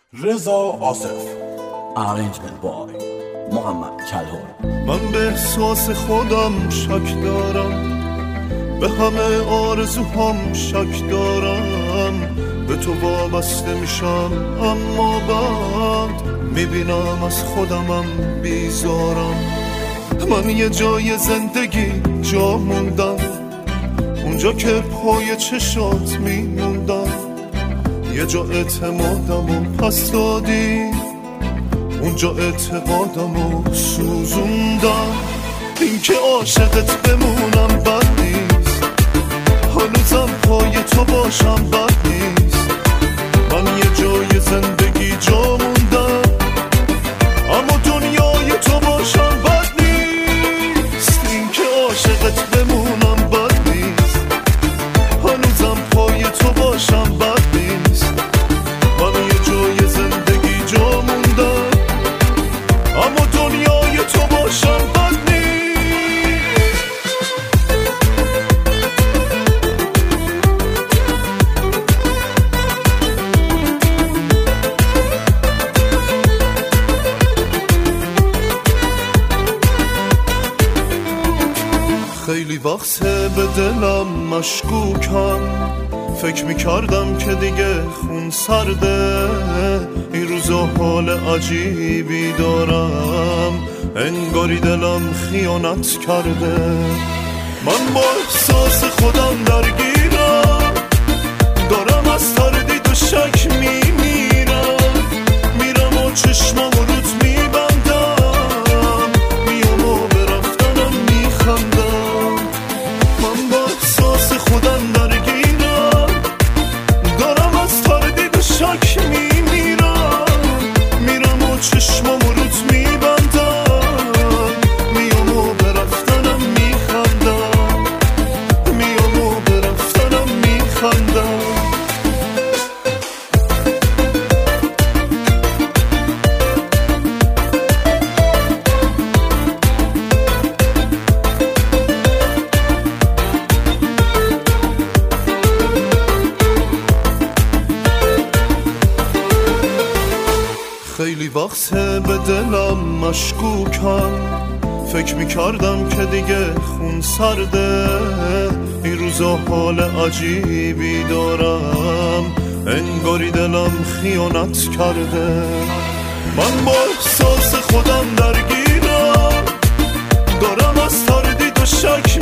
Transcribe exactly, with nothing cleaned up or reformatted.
رضا آصف. Arrangement boy محمد کلهر. من به احساس خودم شک دارم، به همه آرزوهام شک دارم، به تو وابسته میشم اما بعد میبینم از خودمم بیزارم. من یه جای زندگی جا موندم، اونجا که پای چشات میموندم، یه جا اعتمادمو پس دادی، اونجا اعتقادمو سوزوندم. این که عاشقت بمونم بد نیست، هنوزم پای تو باشم بد نیست. من یه جای زندگی جا موندم، اما دنیای تو باشم بد نیست. این که عاشقت بمونم بد نیست، هنوزم پای تو باشم بد نیست. من یه جای زندگی جا موندم، اما دنیای تو باشم بد نیست. خیلی وقت به دلم مشکوکم، فکر میکردم که دیگه خون سرده. این روزا حال عجیبی دارم، انگاری دلم خیانت کرده. من با احساس خودم درگیرم، دارم از تردید و شک میمیرم. میرم و چشمم و روت میبندم، میام و به رفتنم میخندم. من با احساس خودم درگیرم، دارم از تردید و شک میمیرم. میرم و چشمم و روت میبندم، میام و به رفتنم میخندم، میام و به رفتنم میخندم. خیلی وقت به دلم مشکوکم، فکر میکردم که دیگه خون سرده. این روزا حال عجیبی دارم، انگاری دلم خیانت کرده. من با احساس خودم درگیرم، دارم از تردید و شک